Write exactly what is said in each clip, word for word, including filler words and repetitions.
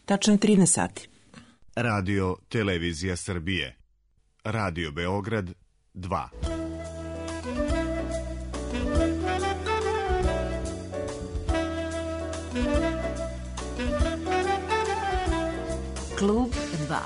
tačno trinaest sati. Radio Televizija Srbije. Radio Beograd dva. Klub dva.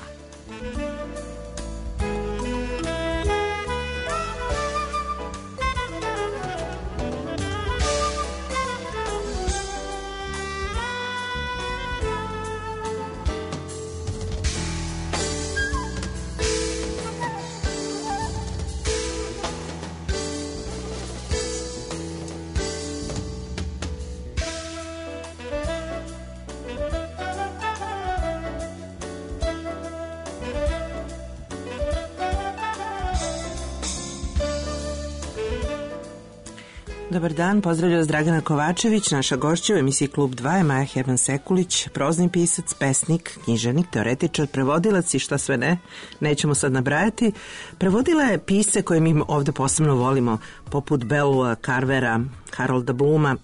Dobar dan, pozdravlja vas Dragana Kovačević. Naša gošća u emisiji Klub dva je Maja Herman Sekulić, prozni pisac, pesnik, književnik, teoretičar, prevodilac i šta sve ne, nećemo sad nabrajati. Prevodila je pisce koje mi ovde posebno volimo, poput Bellua, Carvera, Harolda Bluma.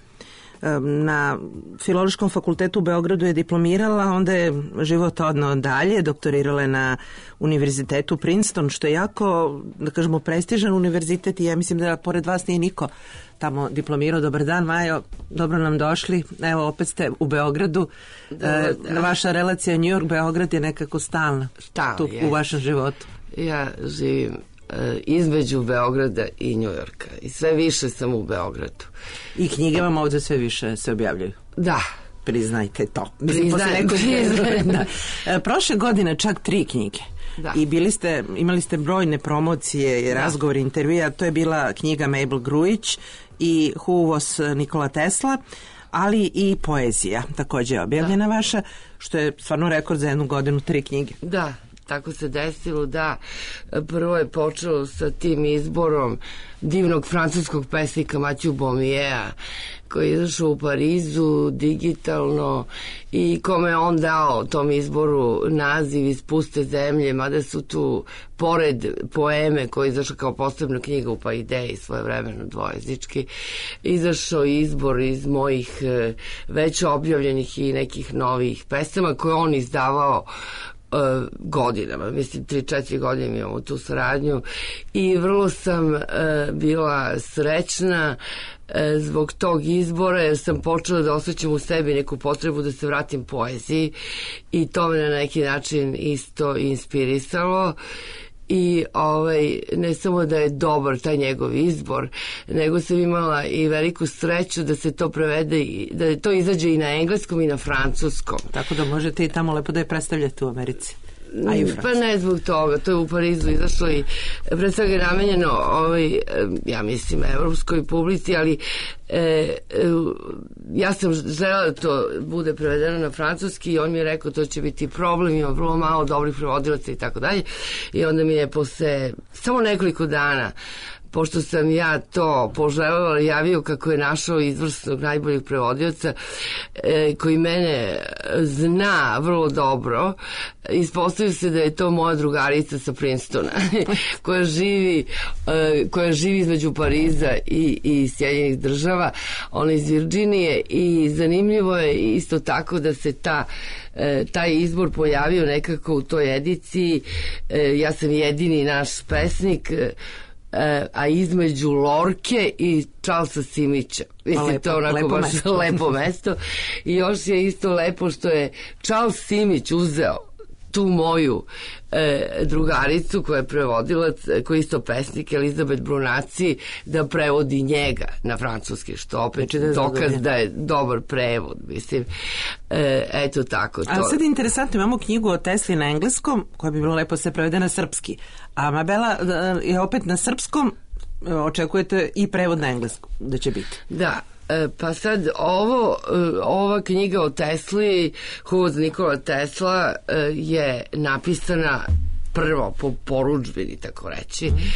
Na Filološkom fakultetu u Beogradu je diplomirala, onda je život odno dalje, doktorirala je na univerzitetu Princeton, što je jako, da kažemo, prestižan univerzitet i ja mislim da pored vas nije niko tamo diplomirao. Dobar dan, Majo, dobro nam došli. Evo, opet ste u Beogradu. E, vaša relacija New York-Beograd je nekako stalna Stalno, tu je. U vašem životu. Ja živim između Beograda i Njujorka i sve više sam u Beogradu. I knjige vam ovde sve više se objavljaju? Da. Priznajte to. Priznajem, priznajem. Da. Prošle godine čak tri knjige. Da. I bili ste, imali ste brojne promocije i razgovore, da. Intervjua. To je bila knjiga Mabel Grujić i Who was Nikola Tesla, ali i poezija takođe je objavljena, da. Vaša, što je stvarno rekord za jednu godinu, tri knjige. Da. Tako se desilo, da. Prvo je počelo sa tim izborom divnog francuskog pesnika Mathieu Baumiea, koji je izašao u Parizu digitalno i kome je on dao tom izboru naziv Iz puste zemlje, mada su tu pored poeme koji je izašao kao posebna knjiga u Paideji svojevremeno dvojezički, izašao izbor iz mojih već objavljenih i nekih novih pesama koje on izdavao Uh, godinama, mislim tri četiri godine mi imamo tu saradnju i vrlo sam uh, bila srećna uh, zbog tog izbora, jer sam počela da osjećam u sebi neku potrebu da se vratim poeziji i to me na neki način isto inspirisalo. I ovaj, ne samo da je dobar taj njegov izbor, nego sam imala i veliku sreću da se to prevede, da to izađe i na engleskom i na francuskom. Tako da možete i tamo lepo da je predstavljate u Americi. Pa ne zbog toga, to je u Parizu izašlo i pre svega je namenjeno ovaj, ja mislim evropskoj publici, ali e, e, ja sam želela da to bude prevedeno na francuski i on mi je rekao to će biti problem, ima vrlo malo dobrih prevodilaca i tako dalje i onda mi je posle samo nekoliko dana, pošto sam ja to poželjela, javio kako je našao izvrsnog najboljeg prevodioca e, koji mene zna vrlo dobro. Ispostavio se da je to moja drugarica sa Princetona koja živi e, koja živi između Pariza i, i Sjedinjenih država. Ona iz Virginije i zanimljivo je isto tako da se ta E, taj izbor pojavio nekako u toj ediciji. E, ja sam jedini naš pesnik, e, a između Lorke i Charlesa Simića. Mislim, lepo, to je onako lepo baš mesto. lepo mesto. I još je isto lepo što je Charles Simić uzeo tu moju e, drugaricu koja je prevodilac, koja je isto pesnik, Elizabeth Brunaci, da prevodi njega na francuski, što opet znači da dokaz da je dobar prevod, mislim. E, eto tako. To. A sad je interesantno, imamo knjigu o Tesli na engleskom, koja bi bilo lepo se prevede na srpski, a Mabela je opet na srpskom, očekujete i prevod na engleskom da će biti. Da. Pa sad ovo, ova knjiga o Tesli, Who was Nikola Tesla, je napisana prvo po porudžbini, tako reći,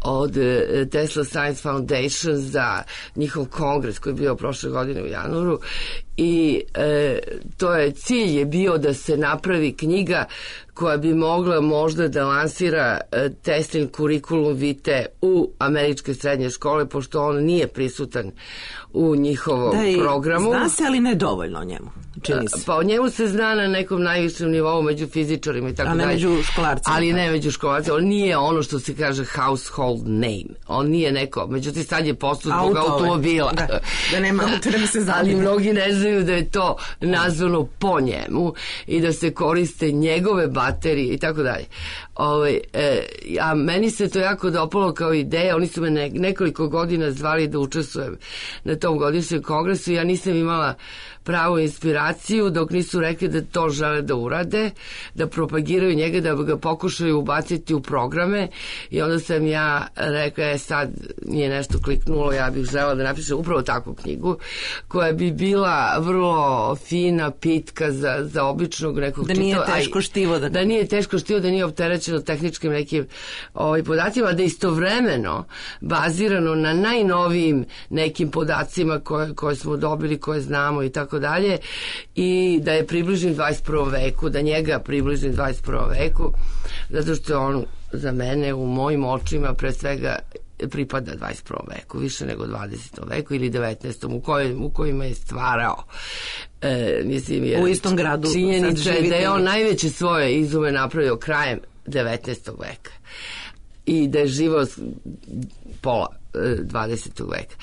od Tesla Science Foundation za njihov kongres koji je bio prošle godine u januaru i e, to je cilj je bio da se napravi knjiga koja bi mogla možda da lansira e, Teslin kurikulum vitae u američke srednje škole, pošto on nije prisutan u njihovom da, programu. Zna se, ali ne dovoljno o njemu. Čini se. Pa o njemu se zna na nekom najvišem nivou među fizičarima i tako dalje. A ne među školarcima. Ali ne među školarcima. On nije ono što se kaže household name. On nije neko. Međutim, sad je posto zbog automobila. Da, da nema autora da se zanima. Ali mnogi ne znaju da je to nazvano po njemu i da se koriste njegove baterije i tako dalje. Ove, e, a meni se to jako dopalo kao ideja. Oni su me ne, nekoliko godina zvali da učestvujem na tom godišnjem kongresu. Ja nisam imala pravu inspiraciju dok nisu rekli da to žele da urade, da propagiraju njega, da ga pokušaju ubaciti u programe i onda sam ja rekla, je sad nije nešto kliknulo, ja bih žela da napišem upravo takvu knjigu koja bi bila vrlo fina, pitka za, za običnog nekog da nije čitava, teško štivo da... da nije teško štivo, da nije opterećeno tehničkim nekim ovaj, podacima, da istovremeno bazirano na najnovijim nekim podacima koje, koje smo dobili, koje znamo i tako dalje, i da je približen dvadeset prvom veku, da njega približen dvadeset prvom veku, zato što on za mene u mojim očima pre svega pripada dvadeset prvom veku, više nego dvadesetom veku ili devetnaestom u, koj, u kojima je stvarao. E, mislim, jer u istom gradu. Činjenica je da je on najveće svoje izume napravio krajem devetnaestog veka i da je živo pola dvadesetog veka.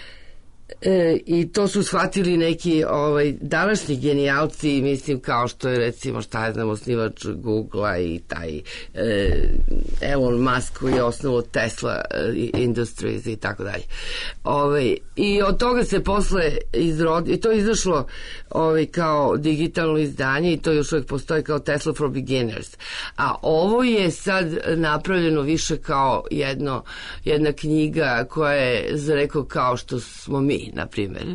E, i to su shvatili neki ovaj, današnji genijalci, mislim kao što je recimo šta je znam osnivač Google-a i taj e, Elon Musk koji je osnovao Tesla e, Industries i tako dalje. Ovaj, i od toga se posle izrodi, i to je izašlo ovaj, kao digitalno izdanje i to još uvijek postoji kao Tesla for Beginners. A ovo je sad napravljeno više kao jedno, jedna knjiga koja je rekao kao što smo mi, na primjer,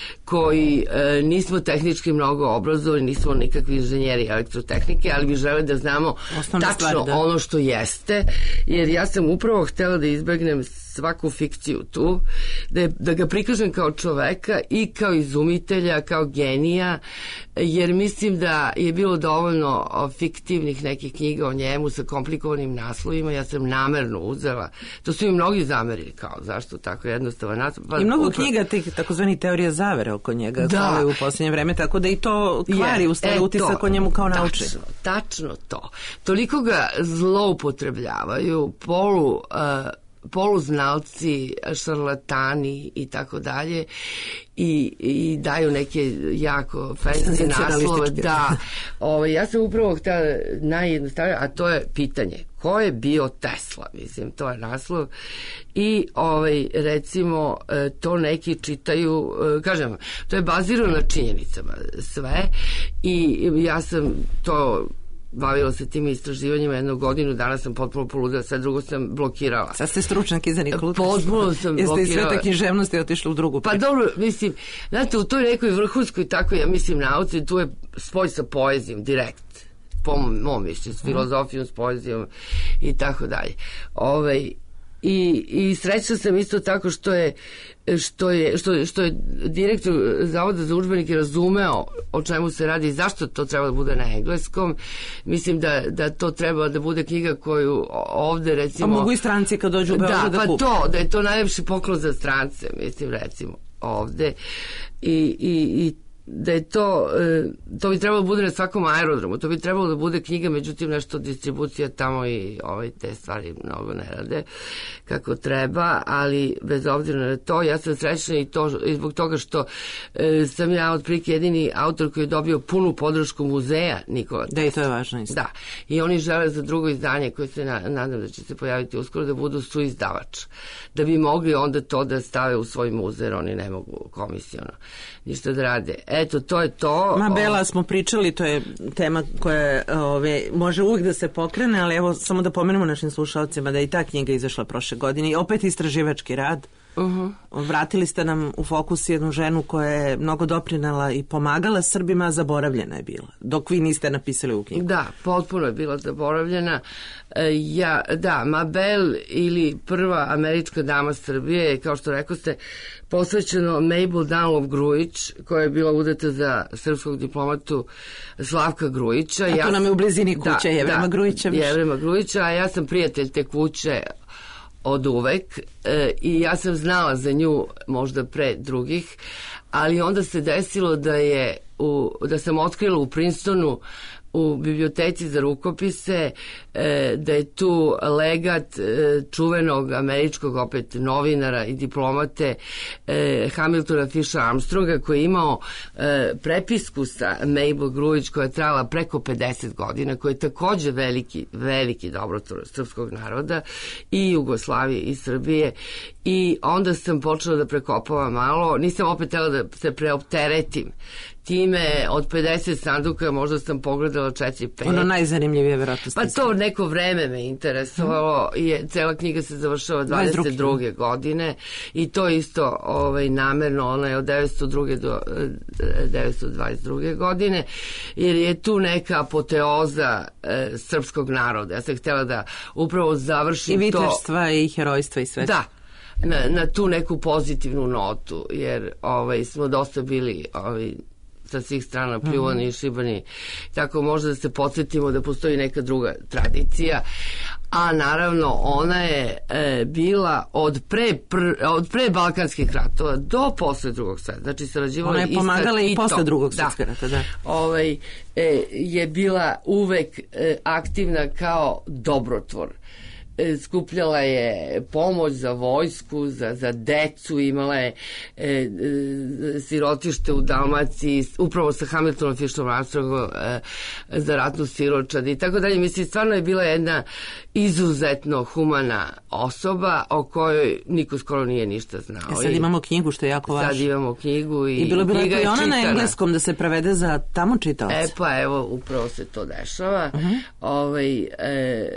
koji e, nismo tehnički mnogo obrazovani, nismo nikakvi inženjeri elektrotehnike, ali bi žele da znamo osnovne tačno stvari, da. Ono što jeste, jer ja sam upravo htjela da izbegnem svaku fikciju tu, da, je, da ga prikažem kao čoveka i kao izumitelja, kao genija, jer mislim da je bilo dovoljno fiktivnih nekih knjiga o njemu sa komplikovanim naslovima. Ja sam namerno uzela, to su i mnogi zamerili, kao zašto tako jednostavan naslov. Pa, i mnogo upra... knjiga tih takozvani teorija zavere oko njega da. U posljednje vreme, tako da i to kvari u stvari utisak o njemu kao naučni. Tačno, tačno to. Toliko ga zloupotrebljavaju, polu... Uh, poluznalci, šarlatani i tako dalje i, i daju neke jako fancy naslove. Da, ovaj, ja sam upravo htjela najjednostavnije, a to je pitanje ko je bio Tesla, mislim, to je naslov i ovaj, recimo to neki čitaju, kažem, to je bazirano na činjenicama sve i ja sam to bavila se tim istraživanjima jednu godinu, danas sam potpuno poludela, sad drugo sam blokirala. Sad ste stručnjak iza Nikolu. Potpuno sam blokirala. Jeste i sve te književnosti otišli u drugu priču. Pa dobro, mislim, znate, u toj nekoj vrhunskoj, tako ja mislim, nauci, tu je spoj sa poezijom, direkt, po mom mišljenju, s filozofijom, s poezijom i tako dalje. Ovaj, I, i srećna sam isto tako što je što je, što, što je direktor Zavoda za udžbenike razumeo o čemu se radi i zašto to treba da bude na engleskom. Mislim da, da to treba da bude knjiga koju ovde recimo... Pa mogu i stranci kad dođu u Beograd da, da kupe. Pa to, da je to najlepši poklon za strance, mislim recimo ovde. I, i, i da je to, to bi trebalo da bude na svakom aerodromu, to bi trebalo da bude knjiga, međutim nešto distribucija tamo i ovaj, te stvari mnogo ne rade kako treba, ali bez obzira na to, ja sam srećna i, to, i zbog toga što e, sam ja otprilike jedini autor koji je dobio punu podršku muzeja Nikola Tesla. Da, i to je važno isto. Da, i oni žele za drugo izdanje koje se na, nadam da će se pojaviti uskoro da budu suizdavač, da bi mogli onda to da stave u svoj muzej, jer oni ne mogu komisiono ništa da rade. Eto, to je to. Ma, Bela, smo pričali, to je tema koja ove, može uvijek da se pokrene, ali evo, samo da pomenemo našim slušalcima da je i ta knjiga izašla prošle godine i opet istraživački rad. Uh-huh. Vratili ste nam u fokus jednu ženu koja je mnogo doprinela i pomagala Srbima, a zaboravljena je bila, dok vi niste napisali u knjigu. Da, potpuno je bila zaboravljena. Ja, da, Mabel ili prva američka dama Srbije je, kao što rekao ste, posvećeno Mabel Dunlop Grujić, koja je bila udata za srpskog diplomatu Slavka Grujića. A to ja, nam je u blizini kuće, da, Jevrema da, Grujića. Jevrema Grujića, a ja sam prijatelj te kuće od uvek e, i ja sam znala za nju možda pre drugih, ali onda se desilo da je u, da sam otkrila u Princetonu u biblioteci za rukopise e, da je tu legat e, čuvenog američkog opet novinara i diplomate e, Hamiltona Fisher Armstronga, koji je imao e, prepisku sa Mabel Grujić koja je trajala preko pedeset godina, koji je takođe veliki, veliki dobrotvor srpskog naroda i Jugoslavije i Srbije, i onda sam počela da prekopavam malo, nisam opet htela da se preopteretim time, od pedeset sanduka možda sam pogledala četiri pet. Ono najzanimljivije, verovatno. Pa to neko vreme me interesovalo, hmm. je, cela knjiga se završava dvadeset druge godine i to isto ovaj, namerno, ona je od devetsto druge do devetsto dvadeset druge godine, jer je tu neka apoteoza e, srpskog naroda. Ja sam htjela da upravo završim to. I viteštva i herojstva i sve. Da. Na, na tu neku pozitivnu notu, jer ovaj, smo dosta bili ovaj, sa svih strana pljuvani i šibani, tako možda da se podsjetimo da postoji neka druga tradicija, a naravno ona je e, bila od pre, pr, od pre Balkanskih ratova do posle drugog sveta, znači sarađivala ona je pomagala i, i posle drugog svetskog rata, da. Ovaj, e, je bila uvek e, aktivna kao dobrotvor. Skupljala je pomoć za vojsku, za, za decu, imala je e, e, sirotište u Dalmaciji, upravo sa Hamiltonom Fisherom Armstrongom e, za ratnu siročad i tako dalje. Mislim, stvarno je bila jedna izuzetno humana osoba o kojoj niko skoro nije ništa znao. E sad imamo knjigu, što je jako važno. Sad imamo knjigu i, I bilo bi knjiga lepo i ona čitana na engleskom da se prevede za tamo čitaoce. E pa evo, upravo se to dešava. Uh-huh. Ovaj, e,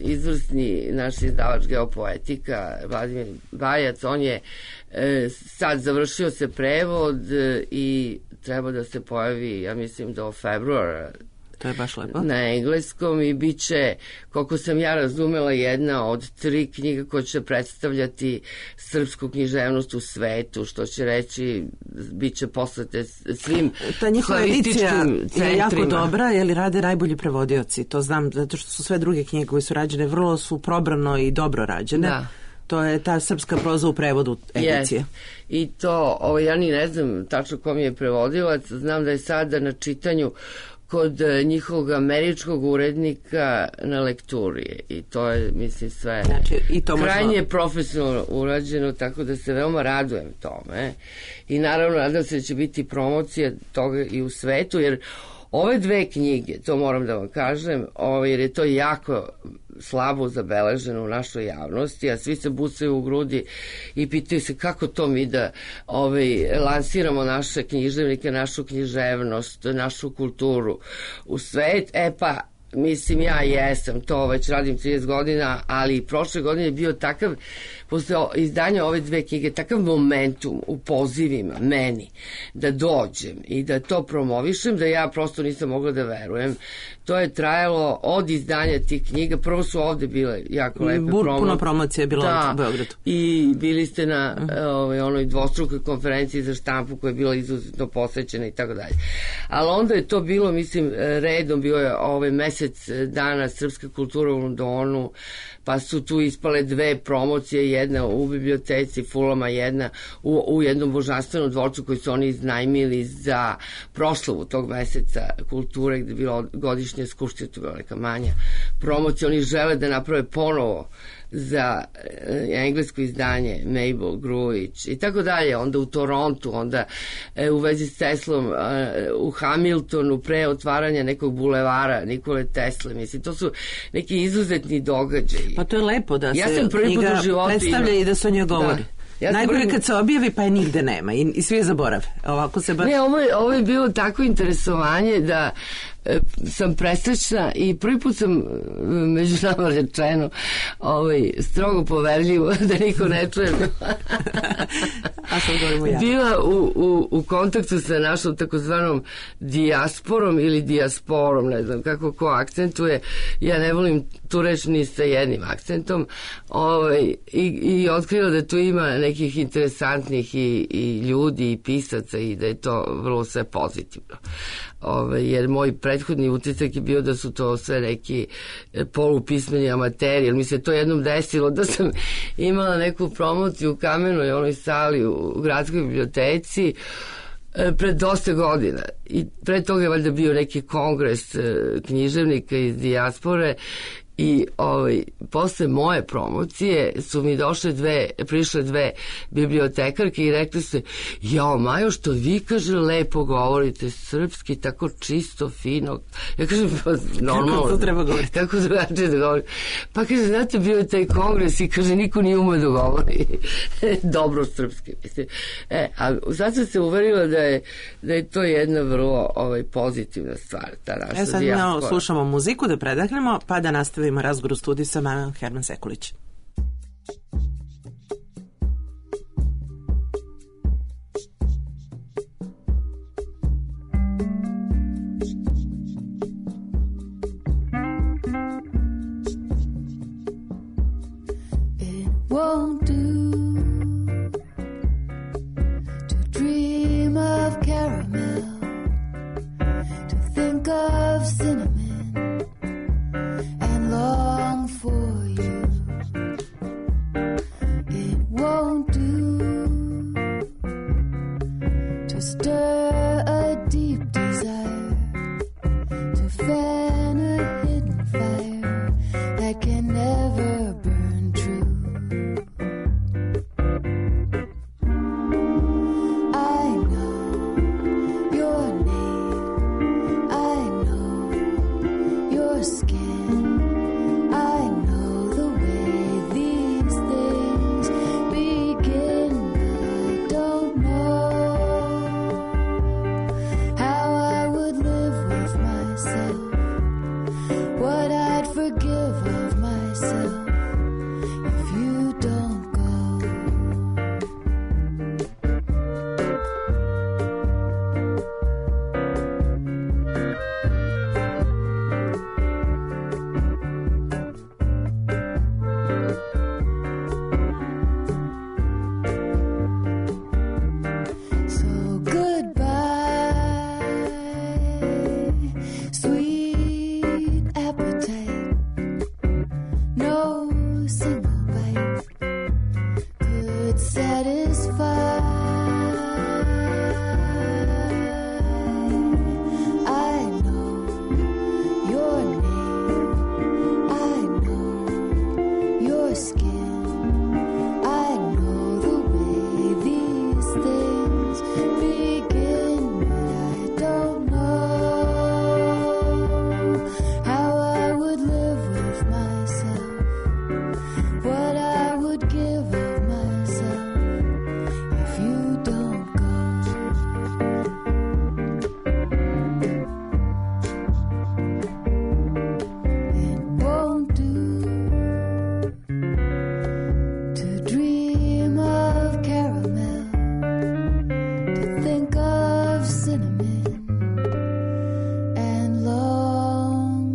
izvrsni naš izdavač Geopoetika, Vladimir Bajac, on je e, sad završio se prevod e, i treba da se pojavi, ja mislim, do februara. To je baš lepo. Na engleskom i bit će, koliko sam ja razumela, jedna od tri knjiga koje će predstavljati srpsku književnost u svetu, što će reći, bit će poslate svim ta njihova edicija je jako dobra, jer rade najbolji prevodioci. To znam, zato što su sve druge knjige koje su rađene vrlo su probrano i dobro rađene. Da. To je ta srpska proza u prevodu edicije. Yes. I to, ovo, ja ni ne znam tačno ko mi je prevodilac, znam da je sada na čitanju kod njihovog američkog urednika na lekturi i to je, mislim, sve znači, i to krajnje možda profesionalno urađeno, tako da se veoma radujem tome i naravno nadam se da će biti promocija toga i u svetu, jer ove dve knjige, to moram da vam kažem, ovaj, jer je to jako slabo zabeleženo u našoj javnosti, a svi se bucaju u grudi i pitaju se kako to mi da ovaj, lansiramo naše književnike, našu književnost, našu kulturu u svet. E pa, mislim, ja jesam, to već radim trideset godina, ali prošle godine je bio takav, posle izdanja ove dve knjige, takav momentum u pozivima meni da dođem i da to promovišem, da ja prosto nisam mogla da verujem. To je trajalo od izdanja tih knjiga, prvo su ovde bile jako lepe promocije. Puno promocije je bilo da, u Beogradu. I bili ste na uh-huh. ovaj, onoj dvostrukoj konferenciji za štampu koja je bila izuzetno posvećena i tako dalje. Ali onda je to bilo, mislim, redom, bio je ovaj mesec dana srpske kulture u Londonu, pa su tu ispale dve promocije, jedna u biblioteci Fulama, jedna u, u jednom božanstvenom dvorcu koji su oni iznajmili za proslavu tog meseca kulture, gde je bilo godišnje skupština, to je bila neka manja promocija. Oni žele da naprave ponovo za e, englesko izdanje Mabel Grujić i tako dalje, onda u Torontu, onda e, u vezi s Teslom e, u Hamiltonu pre otvaranja nekog bulevara Nikole Tesle, mislim, to su neki izuzetni događaji. Pa to je lepo da ja se knjiga predstavlja i da se o njoj govori. Da. Ja najgore prvi... kad se objavi pa je nigde nema i, i svi je zaborave. Ovako se bar... Ne, ovo je, ovo je bilo tako interesovanje da sam presrećna i prvi put sam, među nama rečeno, ovaj, strogo poverljivo, da niko ne čuje, A sad govorimo ja. bila u, u, u kontaktu sa našom takozvanom dijasporom ili dijasporom, ne znam kako ko akcentuje, ja ne volim tu reč ni sa jednim akcentom, ovaj, i, i otkrila da tu ima nekih interesantnih i, i ljudi i pisaca i da je to vrlo sve pozitivno. Ove, jer moj prethodni utisak je bio da su to sve neki polupismeni amateri, jer mi se to jednom desilo da sam imala neku promociju u Kamenoj onoj sali u gradskoj biblioteci pred dosta godina i pre toga je valjda bio neki kongres književnika iz dijaspore i ovaj, posle moje promocije su mi došle dve, prišle dve bibliotekarke i rekli se, jao Majo, što vi, kaže, lepo govorite srpski, tako čisto, fino. Ja kažem, pa normalno. Kako to treba govoriti? Kako drugačije da govorim? Pa kaže, znate, bio je taj kongres i kaže, niko nije umeo da govori dobro srpski. Mislim. E, a sad sam se uverila da je, da je to jedna vrlo ovaj, pozitivna stvar, ta naša e, sad dijaspora. Sad slušamo muziku da predahnemo, pa da nastavimo ima razgovor u studiju sa Majom Herman Sekulić. It won't do to dream of caramel, to think of cinnamon and long for you. It won't do to stir a deep desire, to fan a hidden fire that can never burn true. I know your name, I know your skin, I know the way these things begin, but I don't know how I would live with myself, what I'd forgive of myself if you don't go. So goodbye, sweet appetite. No single bite could satisfy. I know your name, I know your skin, I know the way these things begin, but I don't know how I would live with myself, what I would give of myself if you don't go. It won't do to dream of caramel, to think of cinnamon and long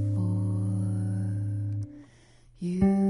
for you.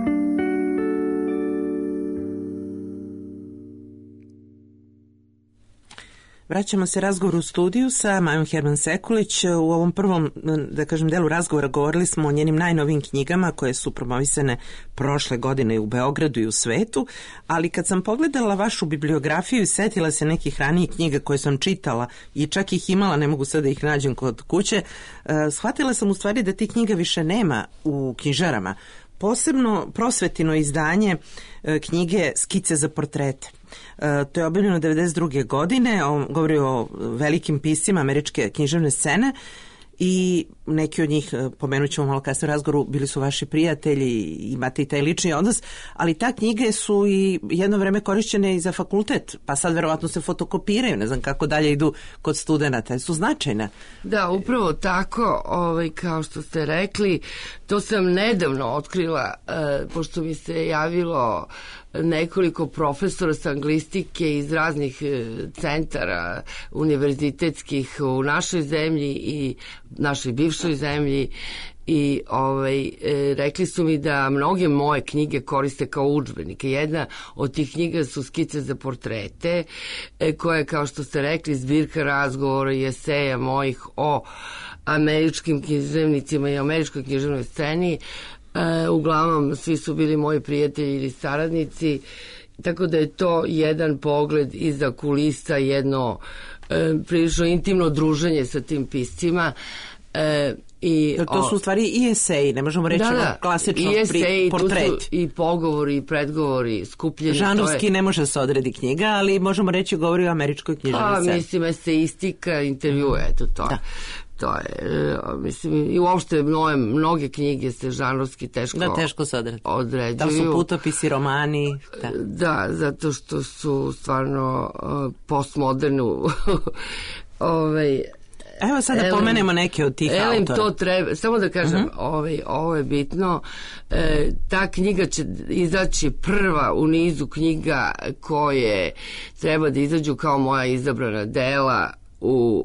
Vraćamo se razgovoru u studiju sa Majom Herman Sekulić. U ovom prvom, da kažem, delu razgovora govorili smo o njenim najnovijim knjigama koje su promovisane prošle godine u Beogradu i u svetu, ali kad sam pogledala vašu bibliografiju i setila se nekih ranijih knjiga koje sam čitala i čak ih imala, ne mogu sad da ih nađem kod kuće, shvatila sam u stvari da tih knjiga više nema u knjižarama. Posebno prosvetino izdanje knjige Skice za portrete. To je objavljeno devedeset druge godine, on govori o velikim piscima američke književne scene i neki od njih, pomenut ćemo malo kasnije u razgovoru, bili su vaši prijatelji, imate i taj lični odnos, ali ta knjige su i jedno vreme korišćene i za fakultet, pa sad verovatno se fotokopiraju, ne znam kako dalje idu kod studenata, su značajne. Da, upravo tako, ovaj, kao što ste rekli, to sam nedavno otkrila, e, pošto mi se javilo nekoliko profesora sa anglistike iz raznih centara univerzitetskih u našoj zemlji i našoj bivšoj zemlji i ovaj, e, rekli su mi da mnoge moje knjige koriste kao udžbenike. Jedna od tih knjiga su skice za portrete, e, koje, kao što ste rekli, zbirka razgovora i eseja mojih o američkim književnicima i američkoj književnoj sceni. E, uglavnom svi su bili moji prijatelji ili saradnici, tako da je to jedan pogled iza kulisa, jedno e, prilično intimno druženje sa tim piscima. E, i, to su u stvari i eseji, ne možemo reći da, da, klasično i eseji, portret. Tu su i pogovori, i predgovori, skupljeni. Žanrovski je... ne može se odredi knjiga, ali možemo reći govori o američkoj književnoj sceni. Pa, mislim, eseistika, intervju, eto to. Da. To je, mislim, i uopšte mnoge, mnoge knjige se žanrovski teško, da, teško se određuju. određuju. Da su putopisi, romani. Da, da zato što su stvarno uh, postmodernu ovaj, evo sad da Ellen, pomenemo neke od tih Ellen autora. To treba, samo da kažem, uh-huh. ovaj, ovo je bitno, e, ta knjiga će izaći prva u nizu knjiga koje treba da izađu kao moja izabrana dela u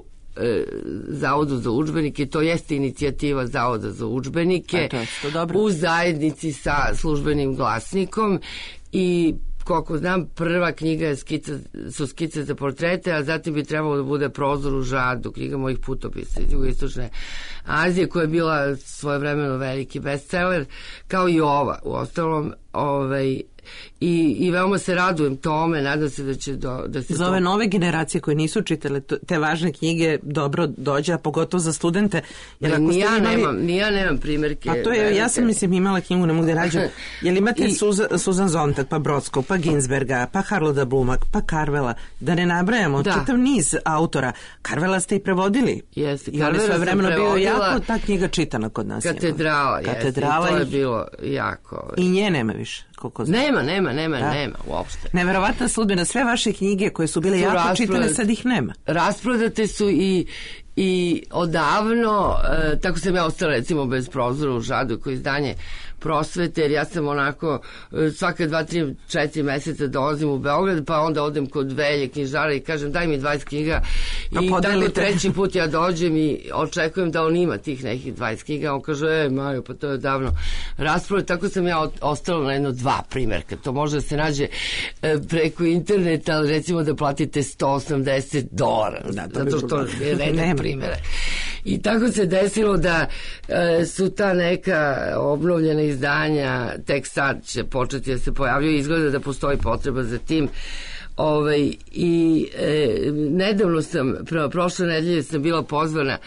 Zavodu za udžbenike, to jeste inicijativa Zavoda za udžbenike u zajednici sa Službenim glasnikom i koliko znam, prva knjiga je skica, su skice za portrete, a zatim bi trebalo da bude Prozor u žadu, knjiga mojih putopisa iz Jugoistočne Azije, koja je bila svojevremeno veliki bestseller, kao i ova, u ostalom, ovaj, I, i veoma se radujem tome, nadam se da će do, da se za to... ove nove generacije koje nisu čitale te važne knjige dobro dođe, a pogotovo za studente. Jer ako ni, ja imali... nemam, ni ja nemam primjerke. Pa to je, ja sam mislim imala knjigu, ne mogu da rađem. Jel imate I... Suza, Susan Sontag, pa Brodskog, pa Ginsberga, pa Harolda Bluma, pa Carvela, da ne nabrajamo, da. Čitav niz autora. Carvela ste i prevodili. Jeste, i ali sve vremeno bio jako ta knjiga čitana kod nas. Katedrala, jeste, Katedrala i to je bilo jako... I nje nema više. Nema, nema, nema, da. nema uopšte. Neverovatna sudbina, sve vaše knjige koje su bile su jako rasprodat, čitane, sad ih nema. Rasprodate su i, i odavno, e, tako sam ja ostala recimo bez Prozora u žadu koji izdanje Prosvete, jer ja sam onako svake dva, tri, četiri meseca dolazim u Beograd, pa onda odem kod Velje knjižara i kažem daj mi dvadeset knjiga pa i tako treći put ja dođem i očekujem da on ima tih nekih dvadeset knjiga, on kaže, e Mario, pa to je davno raspravo, tako sam ja ostala na jedno dva primjerka, to može da se nađe preko interneta, ali recimo da platite sto osamdeset dolara, da, zato što je redak primjerak. I tako se desilo da e, su ta neka obnovljena izdanja tek sad će početi da se pojavljuju, izgleda da postoji potreba za tim. Ovaj, i e, nedavno sam, pro, prošle nedelje sam bila pozvana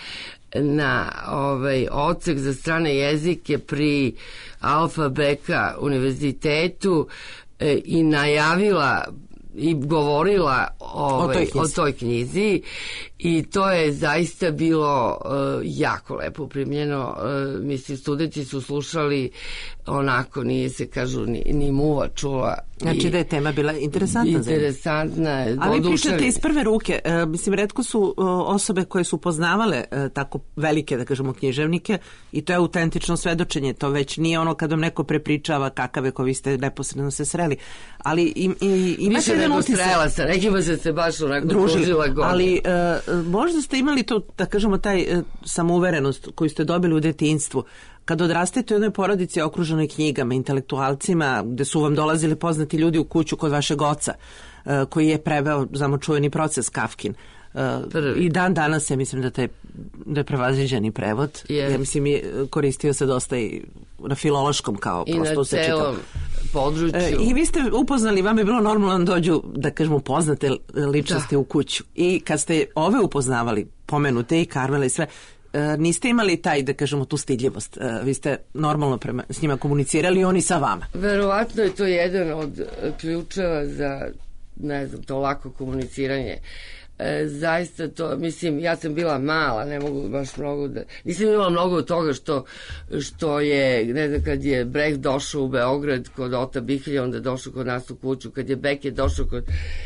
na ovaj, odsek za strane jezike pri Alfa Beka univerzitetu e, i najavila i govorila ovaj, o, toj o toj knjizi i to je zaista bilo uh, jako lepo primljeno. Uh, mislim, studenti su slušali onako, nije se, kažu, ni, ni muva čula. Znači I, da je tema bila interesantna. Interesantna. Ali vi pričate iz prve ruke. Uh, mislim, retko su uh, osobe koje su poznavale uh, tako velike, da kažemo, književnike i to je autentično svedočenje. To već nije ono kad vam neko prepričava kakave ko vi ste neposredno se sreli. Ali im, i, imate jedan utisak. Srela sam, nekima se se baš onako družila godine. Ali uh, možda ste imali to, da kažemo, taj uh, samouverenost koju ste dobili u detinjstvu. Kad odrastete u jednoj porodici okruženoj knjigama, intelektualcima, gde su vam dolazili poznati ljudi u kuću kod vašeg oca, uh, koji je preveo zamočuveni Proces Kafkin. Uh, I dan danas ja mislim da, taj, da je prevaziđeni prevod. Yes. Ja mislim je koristio se dosta i na filološkom kao i prosto na se čitao. Području. Uh, I vi ste upoznali, vam je bilo normalno da dođu, da kažemo, poznate ličnosti da. u kuću. I kad ste ove upoznavali, pomenute i Carvela i sve, uh, niste imali taj, da kažemo, tu stidljivost. Uh, vi ste normalno prema, s njima komunicirali i oni sa vama. Verovatno je to jedan od ključeva za, ne znam, to lako komuniciranje e, zaista to, mislim, ja sam bila mala, ne mogu baš mnogo da, nisam imala mnogo od toga što, što je, ne znam, kad je Brecht došao u Beograd kod Ota Bihelja, onda je došao kod nas u kuću, kad je Beke došao kod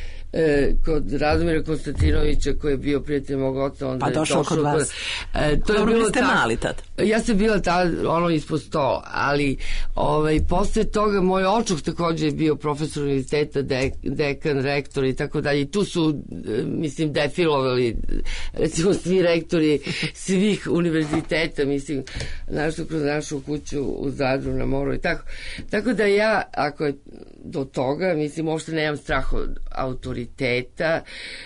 kod Radomira Konstantinovića koji je bio prijatelj mog oca, onda pa je došao kod vas. E, to Dobro, je bilo vi ste ta, mali tad. Ja sam bila tad ono ispod stola, ali ovaj, posle toga moj očuh takođe je bio profesor univerziteta, dek, dekan, rektor i tako dalje. I tu su, mislim, defilovali recimo svi rektori svih univerziteta, mislim, našto kroz našu kuću u Zadru na moru i tako. Tako da ja, ako je do toga, mislim, uopšte nemam strah od autoriteta,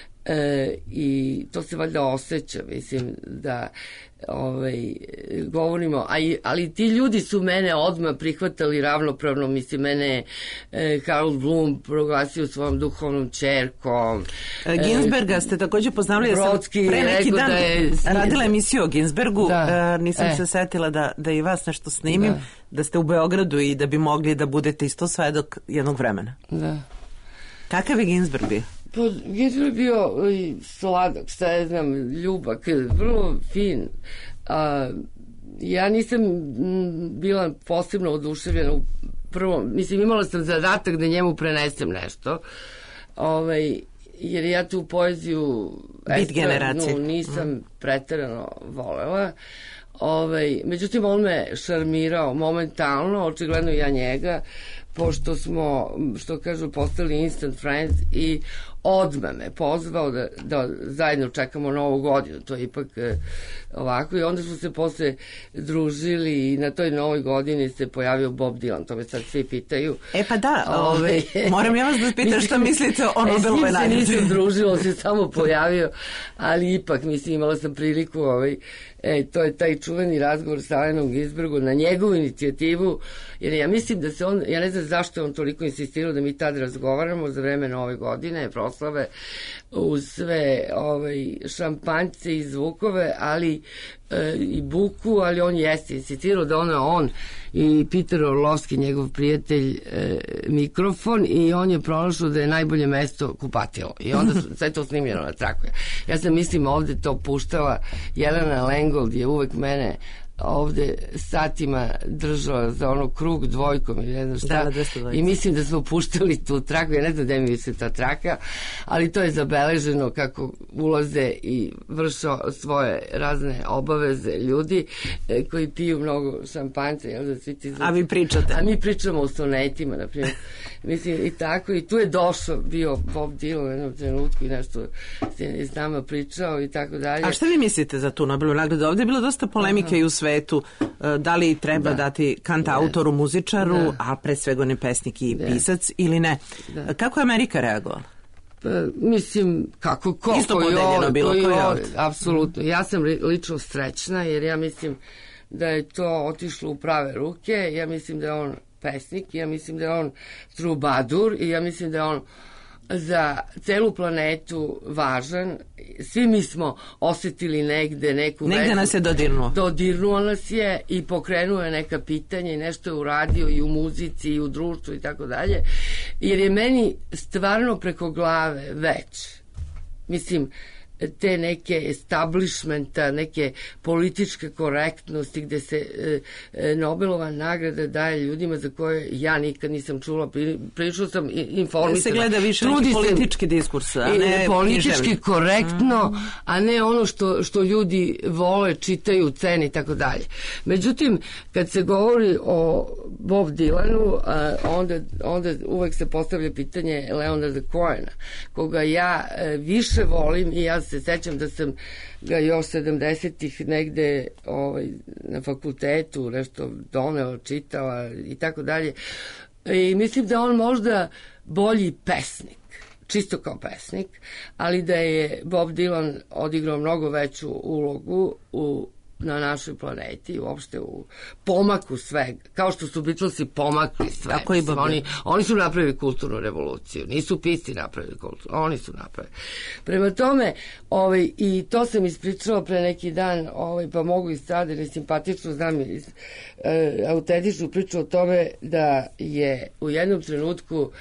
e, i to se valjda osjeća, mislim, da ovaj, govorimo, a i, ali ti ljudi su mene odmah prihvatali ravnopravno, mislim, mene e, Karl Blum proglasio svojom duhovnom ćerkom. E, Ginsberga ste takođe poznavali, Brodski, ja sam pre neki dan da je, radila emisiju o Ginsbergu, da, e, nisam e. se setila da, da i vas nešto snimim, da. da ste u Beogradu i da bi mogli da budete isto svedok jednog vremena. Da. Kakav je Ginsberg bio? Pa, Ginsberg je bio sladak, šta ja znam, ljubak, vrlo fin. A, ja nisam bila posebno oduševljena u prvom, mislim, imala sam zadatak da njemu prenesem nešto, ovaj, jer ja tu poeziju Bit generacije no, nisam mm. preterano volela. Ovaj, međutim, on me šarmirao momentalno, očigledno ja njega, pošto smo, što kažu, postali instant friends i odmah me pozvao da, da zajedno čekamo Novu godinu, to je ipak e, ovako, i onda smo se posle družili i na toj Novoj godini se pojavio Bob Dylan, to me sad svi pitaju. E pa da, ove, moram ja vas da pitam šta mislite o Nobelovoj nagradi. E, s njim se nisam družila, on se samo pojavio, ali ipak, mislim, imala sam priliku, ovaj, e, to je taj čuveni razgovor sa Allenom Ginsbergom na njegovu inicijativu, jer ja mislim da se on, ja ne znam zašto je on toliko insistirao da mi tad razgovaramo za vreme Nove godine, proslave, uz sve ovaj, šampanjce i zvukove, ali e, i buku, ali on jeste insistirao da ono on i Peter Orlovski, njegov prijatelj, e, mikrofon, i on je pronašao da je najbolje mesto kupatilo. I onda sve to snimljeno na traku. Ja sam, mislim, ovde to puštala. Jelena Lengold je uvek mene ovde satima držala za ono krug dvojkom ili ne znam šta, da, i mislim da smo puštali tu traku, ja ne znam gde mi se ta traka, ali to je zabeleženo kako ulaze i vrše svoje razne obaveze ljudi e, koji piju mnogo šampanjca, jel da svi ti znači, a vi pričate, a mi pričamo o sonetima, na primjer. Mislim, i tako, i tu je došao bio Bob Dylan u jednom trenutku i nešto je s nama pričao i tako dalje. A šta vi mislite za tu Nobelovu nagradu? Ovdje je bilo dosta polemike Aha. i u svetu, da li treba da. dati kantautoru, muzičaru, da. a pre svega on je pesnik i da. pisac ili ne. Da. Kako je Amerika reagovala? Pa, mislim, kako ko? Isto podeljeno bilo, koji je apsolutno. Ja sam lično srećna, jer ja mislim da je to otišlo u prave ruke, ja mislim da je on pesnik, ja mislim da je on trubadur i ja mislim da je on za celu planetu važan. Svi mi smo osetili negde neku negde vezu. Nas je dodirnuo. Dodirnuo nas je i pokrenuo je neka pitanja i nešto je uradio i u muzici i u društvu i tako dalje. Jer je meni stvarno preko glave već, mislim, te neke establishmenta, neke političke korektnosti gde se e, e, Nobelova nagrada daje ljudima za koje ja nikad nisam čula, prilično sam informisana. Se gleda više neki politički diskurs, a ne politički književni. Korektno, a ne ono što, što ljudi vole, čitaju, ceni i tako dalje. Međutim, kad se govori o Bob Dylanu, a, onda, onda uvek se postavlja pitanje Leonarda Cohena, koga ja e, više volim i ja se sećam da sam ga još sedamdesetih negde ovaj, na fakultetu nešto doneo, čitala i tako dalje. I mislim da on možda bolji pesnik, čisto kao pesnik, ali da je Bob Dylan odigrao mnogo veću ulogu u na našoj planeti, uopšte u pomaku svega, kao što su Beatlesi pomakli sve. Tako i Bob. Oni, oni su napravili kulturnu revoluciju, nisu pisci napravili kulturnu, oni su napravili. Prema tome, ovaj, i to sam ispričala pre neki dan, ovaj, pa mogu i sad, jer je simpatično, znam i e, autentičnu priču o tome da je u jednom trenutku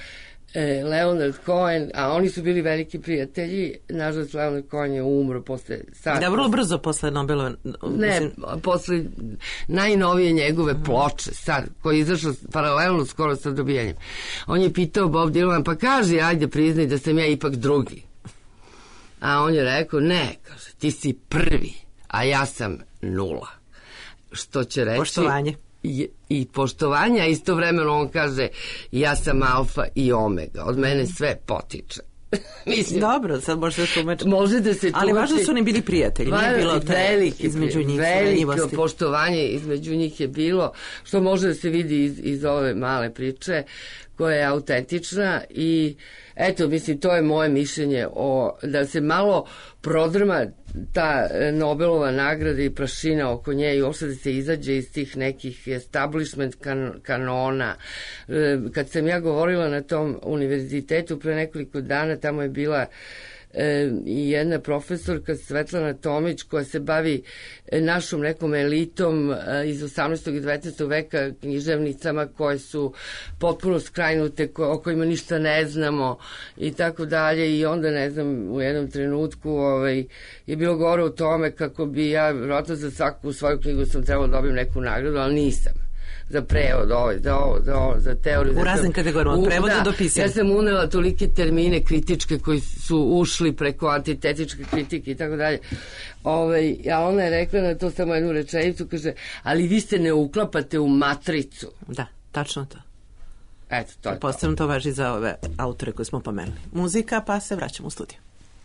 e, Leonard Cohen, a oni su bili veliki prijatelji. Nažalost, Leonard Cohen je umro posle sata. Da, vrlo brzo posle Nobelove. Ne, posle najnovije njegove mm. ploče, sad, koji je izašao paralelno skoro sa dobijanjem. On je pitao Bob Dylan, pa kaži, ajde priznaj da sam ja ipak drugi. A on je rekao, ne, kaže, ti si prvi, a ja sam nula. Što će reći... Poštovanje. I, i poštovanja, istovremeno on kaže, ja sam alfa i omega, od mene sve potiče. Mislim, dobro, sad može da tumači. Može da se tumači. Ali važno su oni bili prijatelji, nije bilo te veliki, između njih veliko poštovanje između njih je bilo, što može da se vidi iz, iz ove male priče, koja je autentična i eto, mislim, to je moje mišljenje o, da se malo prodrma ta Nobelova nagrada i prašina oko nje i uopšte da se izađe iz tih nekih establishment kan, kanona. Kad sam ja govorila na tom univerzitetu pre nekoliko dana, tamo je bila e, i jedna profesorka Svetlana Tomić koja se bavi našom nekom elitom e, iz osamnaestog i devetnaestog veka, književnicama koje su potpuno skrajnute, ko, o kojima ništa ne znamo i tako dalje, i onda ne znam, u jednom trenutku ovaj, je bilo govora o tome kako bi ja vjerojatno za svaku svoju knjigu sam trebala da dobijem neku nagradu, ali nisam. Za prevod, ovaj, za ovo, za ovo, za teoriju. U raznim kategorijama, od prevoda da, do pisanja. Ja sam unela tolike termine kritičke koji su ušli preko antitetičke kritike i tako dalje. Ovaj, a ona je rekla na to samo jednu rečenicu, kaže, ali vi se ne uklapate u matricu. Da, tačno to. Eto, to je Postavljam to. to važi za ove autore koje smo pomenuli. Muzika, pa se vraćamo u studiju.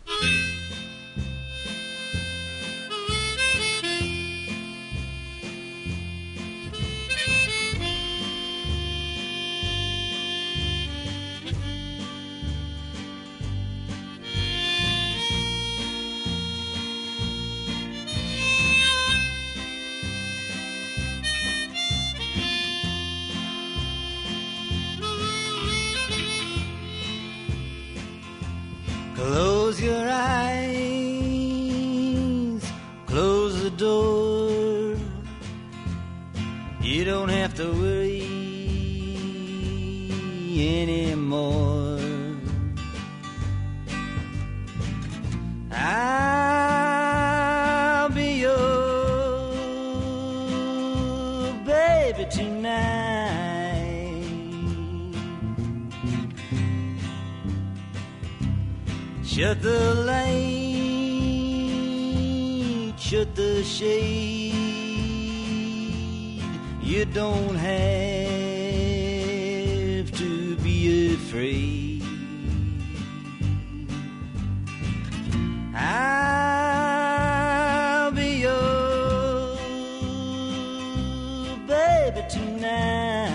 Close your eyes, close the door. You don't have to worry anymore. I'll be your baby tonight. Shut the light, shut the shade. You don't have to be afraid. I'll be your baby tonight.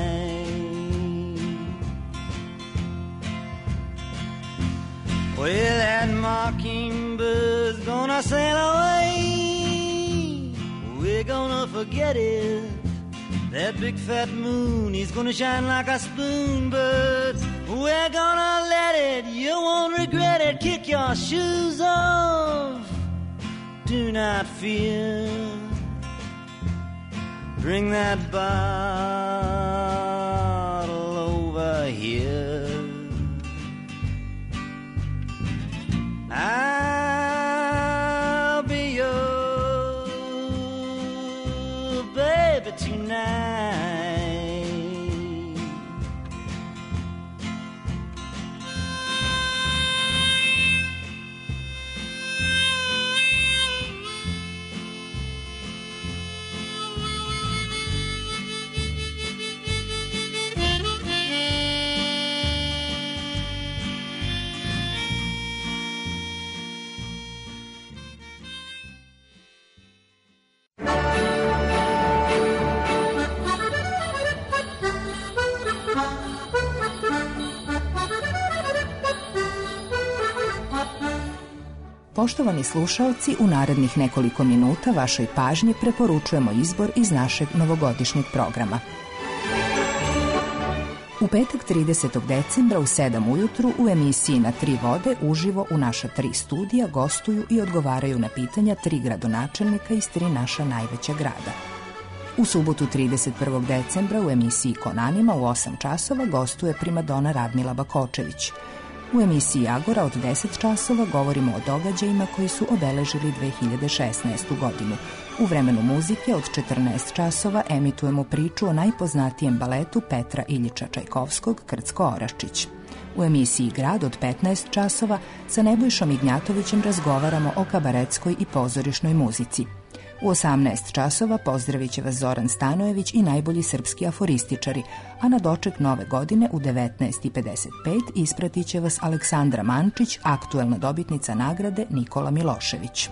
Well, that mockingbird's gonna sail away. We're gonna forget it. That big fat moon, he's gonna shine like a spoon, but we're gonna let it. You won't regret it. Kick your shoes off. Do not fear. Bring that bottle over here. I'll be your baby tonight. Poštovani slušaoci, u narednih nekoliko minuta vašoj pažnji preporučujemo izbor iz našeg novogodišnjeg programa. U petak tridesetog decembra u sedam ujutru u emisiji Na tri vode uživo u naša tri studija gostuju i odgovaraju na pitanja tri gradonačelnika iz tri naša najveća grada. U subotu trideset prvog decembra u emisiji Konanima u osam časova gostuje primadona Radmila Bakočević. U emisiji Agora od deset časova govorimo o događajima koji su obeležili dve hiljade šesnaestu godinu. U vremenu muzike od četrnaest časova emitujemo priču o najpoznatijem baletu Petra Iljiča Čajkovskog Krcko Oraščić. U emisiji Grad od petnaest časova sa Nebojšom Ignjatovićem razgovaramo o kabaretskoj i pozorišnoj muzici. U osamnaest časova pozdravit će vas Zoran Stanojević i najbolji srpski aforističari, a na doček nove godine u devetnaest i pedeset pet ispratit će vas Aleksandra Mančić, aktuelna dobitnica nagrade Nikola Milošević.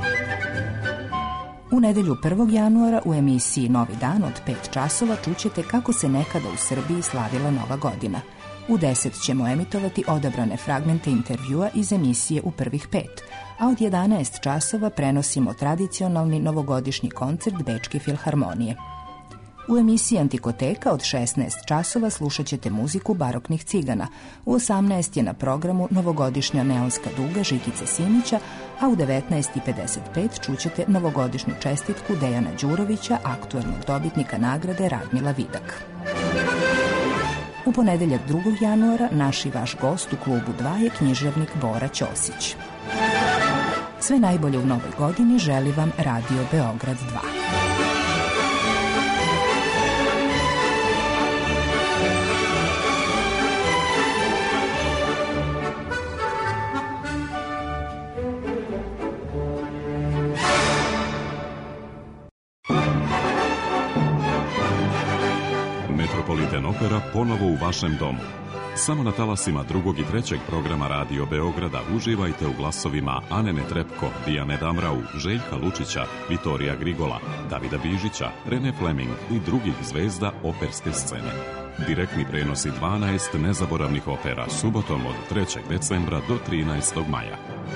U nedelju prvog januara u emisiji Novi dan od pet časova čućete kako se nekada u Srbiji slavila Nova godina. U deset ćemo emitovati odabrane fragmente intervjua iz emisije U prvih pet, a od jedanaest časova prenosimo tradicionalni novogodišnji koncert Bečke filharmonije. U emisiji Antikoteka od šesnaest časova slušat ćete muziku baroknih cigana, u osamnaest je na programu novogodišnja neonska duga Žikice Simića, a u devetnaest i pedeset pet čućete novogodišnju čestitku Dejana Đurovića, aktuelnog dobitnika nagrade Radmila Vidak. U ponedeljak drugog januara naš i vaš gost u klubu dva je književnik Bora Ćosić. Sve najbolje u novoj godini želi vam Radio Beograd dva. Metropolitan Opera ponovo u vašem domu. Samo na talasima drugog i trećeg programa Radio Beograda uživajte u glasovima Anene Trepko, Dijane Damrau, Željka Lučića, Vitorija Grigola, Davida Bižića, Rene Fleming i drugih zvezda operske scene. Direktni prenosi dvanaest nezaboravnih opera subotom od trećeg decembra do trinaestog maja.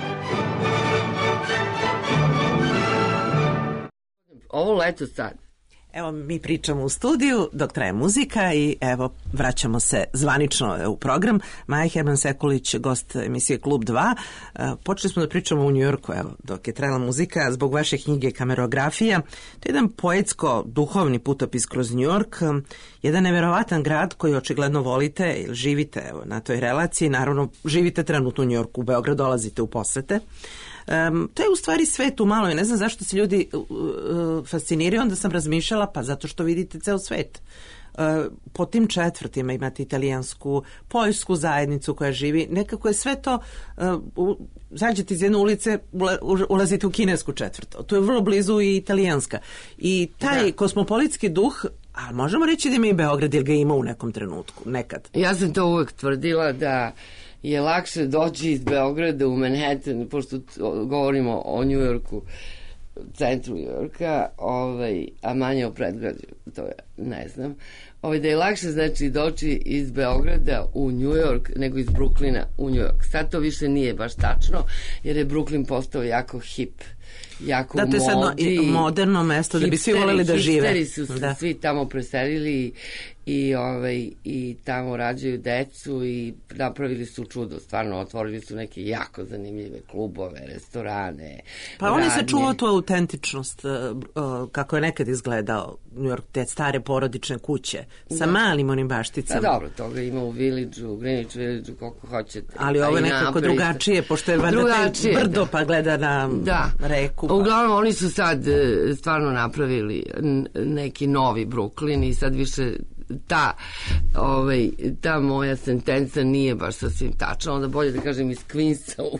Ovo leto sad. Evo, mi pričamo u studiju dok traje muzika i evo, vraćamo se zvanično u program. Maja Herman Sekulić, gost emisije Klub dva. Počeli smo da pričamo u Njujorku, evo, dok je trajala muzika, zbog vaše knjige Kamerografija. To je jedan poetsko-duhovni putopis kroz Njujork, jedan neverovatan grad koji očigledno volite ili živite evo, na toj relaciji. Naravno, živite trenutno u Njujorku, u Beograd dolazite u posete. Um, to je u stvari svet u malo i ne znam zašto se ljudi uh, uh, fasciniraju, onda sam razmišljala pa zato što vidite ceo svet. Uh, po tim četvrtima imate italijansku, poljsku zajednicu koja živi, nekako je sve to, uh, u, zađete iz jedne ulice, ula, ulazite u kinesku četvrtu, to je vrlo blizu i italijanska. I taj da. Kosmopolitski duh, a možemo reći da ima i Beograd, jer ga ima u nekom trenutku, nekad. Ja sam to uvek tvrdila da je lakše doći iz Beograda u Manhattan, pošto govorimo o Njujorku, centru Njujorka, ovaj, a manje o predgrađu, to ja ne znam. Ovaj, da je lakše znači doći iz Beograda u Njujork nego iz Bruklina u Njujork. Sad to više nije baš tačno, jer je Bruklin postao jako hip, jako da, to je sad modi, moderno mesto da bi svi voleli da žive. Hipsteri su se da. svi tamo preselili i, ovaj, i tamo rađaju decu i napravili su čudo, stvarno otvorili su neke jako zanimljive klubove, restorane. Pa on je sačuvao tu autentičnost kako je nekad izgledao New York, te stare porodične kuće sa da. malim onim bašticama. Da, dobro, toga ima u Village-u, u Greenwich Village-u, koliko hoćete. Ali ovo je nekako drugačije, pošto je valjda brdo da. pa gleda na da. reku. Pa. Uglavnom, oni su sad stvarno napravili neki novi Brooklyn i sad više ta, ovaj, ta moja sentenca nije baš sasvim tačna, onda bolje da kažem iz Queensa u,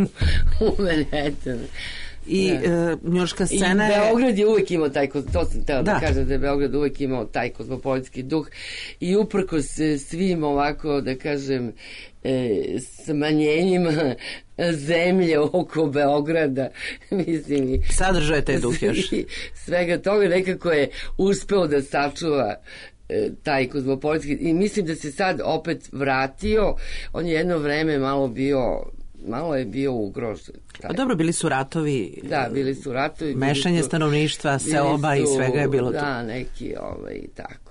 u Manhattan. I da. uh, njujorška scena je... I Beograd je uvijek imao taj, to sam teo da. da kažem da je Beograd uvijek imao taj kozmopolitski duh i uprkos svim ovako, da kažem, e, smanjenjima zemlje oko Beograda, mislim... Sadržaje taj duh još. Svega toga nekako je uspeo da sačuva taj kozmopolitski i mislim da se sad opet vratio. On je jedno vreme malo bio malo je bio ugrožen. A dobro, bili su ratovi. Da, bili su ratovi. Mešanje su, stanovništva, seoba i svega je bilo da, tu. Da, neki ovaj, tako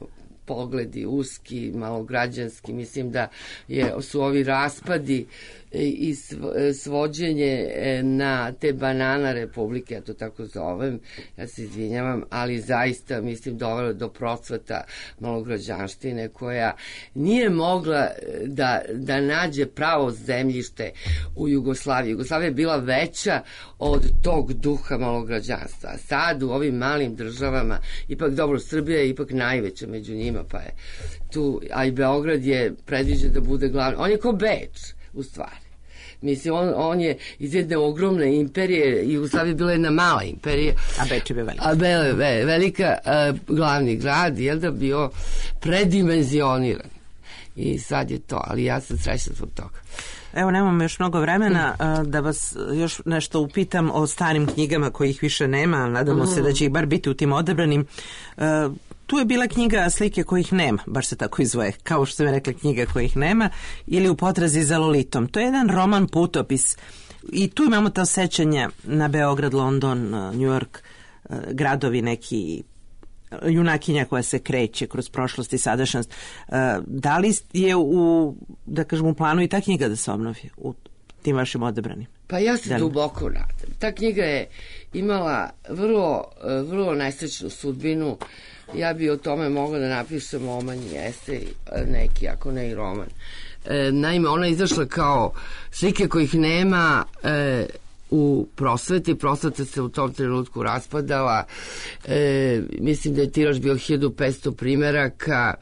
pogledi, uski, malograđanski. Mislim da je, su ovi raspadi i svođenje na te banana republike, ja to tako zovem, ja se izvinjavam, ali zaista, mislim, dovelo do procvata malograđanštine koja nije mogla da, da nađe pravo zemljište u Jugoslaviji. Jugoslavija je bila veća od tog duha malograđanstva. Sad u ovim malim državama, ipak dobro, Srbija je ipak najveća među njima, pa je tu, a i Beograd je predviđen da bude glavni. On je ko Beč, u stvari. Mislim, on, on je iz jedne ogromne imperije, Jugoslavija je bila jedna mala imperija. A Beč je bio velika. A Be, Be, velika, a, glavni grad, je da bio predimenzioniran. I sad je to, ali ja sam srećna zbog toga. Evo, nemam još mnogo vremena da vas još nešto upitam o starim knjigama kojih više nema, ali nadamo se da će ih bar biti u tim odabranim. Tu je bila knjiga Slike kojih nema, baš se tako izvoje, kao što sam rekla, knjiga kojih nema, ili U potrazi za Lolitom. To je jedan roman putopis i tu imamo ta osjećanja na Beograd, London, New York, gradovi neki, junakinja koja se kreće kroz prošlost i sadašnjost. Da li je u, da kažem, u planu i ta knjiga da se obnovi u tim vašim odabranim? Pa ja se duboko nadam. Ta knjiga je imala vrlo, vrlo nesrećnu sudbinu. Ja bi o tome mogla da napišem omanji esej, neki, ako ne i roman. Naime, ona je izašla kao Slike kojih nema u prosveti. Prosveta se u tom trenutku raspadala. E, mislim da je tiraž bio hiljadu petsto primeraka,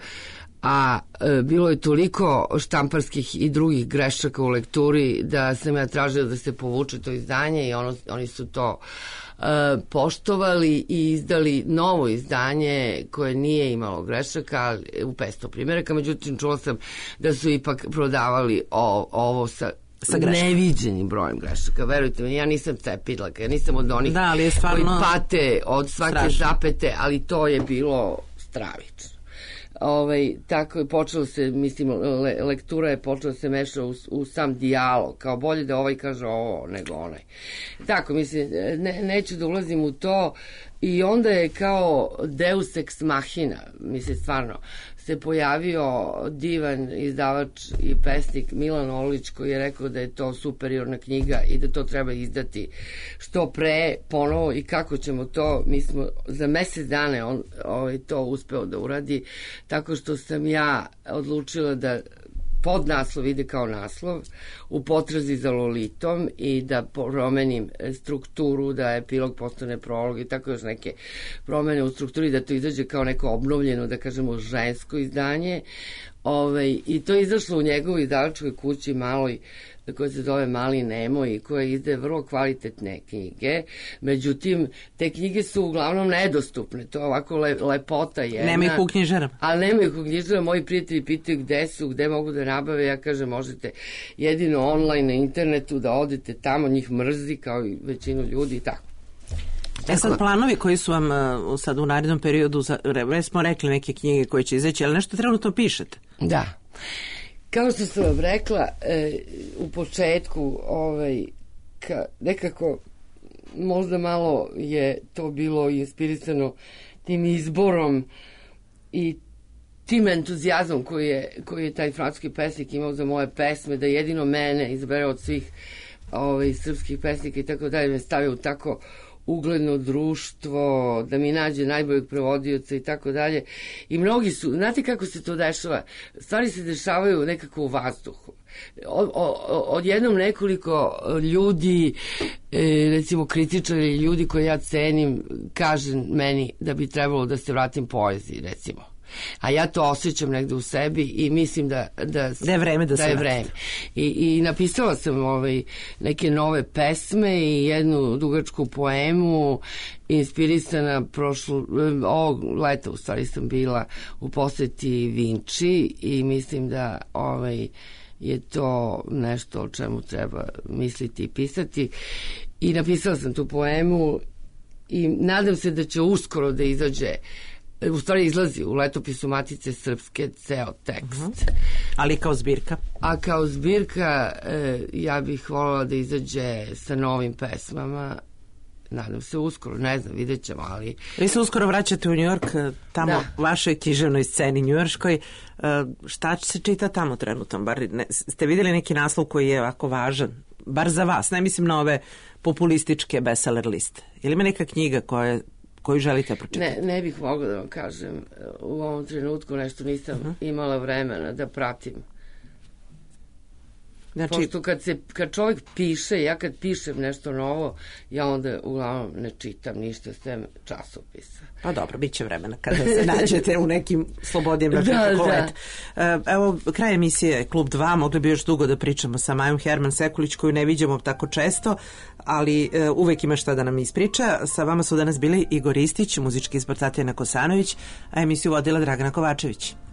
a e, bilo je toliko štamparskih i drugih grešaka u lekturi da sam ja tražila da se povuče to izdanje i ono, oni su to e, poštovali i izdali novo izdanje koje nije imalo grešaka u petsto primeraka. Međutim, čula sam da su ipak prodavali o, ovo sa sa neviđenim brojem grešaka. Verujte mi, ja nisam cepidlaka, ja nisam od onih da, koji pate od svake strašno. Zapete, ali to je bilo stravično. Ovaj, tako je počelo se, mislim, le, lektura je počela se meša u, u sam dijalog, kao bolje da ovaj kaže ovo nego onaj. Tako, mislim, ne, neću da ulazim u to i onda je kao deus ex machina, mislim, stvarno, se pojavio divan izdavač i pesnik Milan Olić koji je rekao da je to superiorna knjiga i da to treba izdati što pre ponovo i kako ćemo to, mi smo za mesec dana on ovaj, to uspeo da uradi tako što sam ja odlučila da podnaslov ide kao naslov U potrazi za Lolitom i da promenim strukturu, da epilog postane prolog i tako još neke promene u strukturi, da to izađe kao neko obnovljeno, da kažemo, žensko izdanje. Ove, I to je izašlo u njegovoj izdavačkoj kući maloj, koja se zove Mali Nemo i koja izdaje vrlo kvalitetne knjige. Međutim, te knjige su uglavnom nedostupne. To je ovako le, lepota jedna. Nema ih u knjižarama. Ali nema ih u knjižarama. Moji prijatelji pitaju gde su, gde mogu da nabave. Ja kažem, možete jedino online na internetu da odete tamo, njih mrzi kao i većinu ljudi i tako. E sad, planovi koji su vam uh, sad u narednom periodu, već smo rekli neke knjige koje će izaći, ali nešto trenutno pišete? Da. Kao što sam vam rekla, e, u početku ovaj, ka, nekako možda malo je to bilo inspirisano tim izborom i tim entuzijazmom koji je, koji je taj francuski pesnik imao za moje pesme, da jedino mene izbere od svih ovaj, srpskih pesnika i tako dalje, me stavio u tako ugledno društvo, da mi nađe najboljeg prevodioca i tako dalje. I mnogi su, znate kako se to dešava? Stvari se dešavaju nekako u vazduhu. Od, od, odjednom nekoliko ljudi, e, recimo kritičari, ljudi koje ja cenim, kaže meni da bi trebalo da se vratim poeziji, recimo. A ja to osjećam negde u sebi i mislim da, da, da je vreme da, da se je vreme. I, i napisala sam ovaj, neke nove pesme i jednu dugačku poemu inspirisana prošlu, ovog leta u stvari sam bila u poseti Vinči i mislim da ovaj, je to nešto o čemu treba misliti i pisati. I napisala sam tu poemu i nadam se da će uskoro da izađe, u stvari izlazi u letopisu Matice Srpske ceo tekst. Uh-huh. Ali kao zbirka? A kao zbirka e, ja bih voljela da izađe sa novim pesmama, nadam se uskoro, ne znam, vidjet ćemo, ali... Vi se uskoro vraćate u New York, tamo Da. vašoj književnoj sceni njujorškoj. Šta se čita tamo trenutno? Bar ne, ste vidjeli neki naslov koji je ovako važan? Bar za vas, ne mislim na ove populističke bestseller liste. Ili ima neka knjiga koja, koju želite pročitati? Ne, ne bih mogla da vam kažem. U ovom trenutku nešto nisam uh-huh. imala vremena da pratim. Znači, pošto kad, se, kad čovjek piše, ja kad pišem nešto novo, ja onda uglavnom ne čitam ništa sem časopisa. Pa dobro, bit će vremena kada se nađete u nekim slobodijem na da, kolet. Da. Evo, kraj emisije Klub dva, mogli bi još dugo da pričamo sa Majom Herman Sekulić, koju ne viđamo tako često, ali uh, uvek ima šta da nam ispriča. Sa vama su danas bili Igor Istić, muzički izbor Tatjana Kosanović, a emisiju vodila Dragana Kovačević.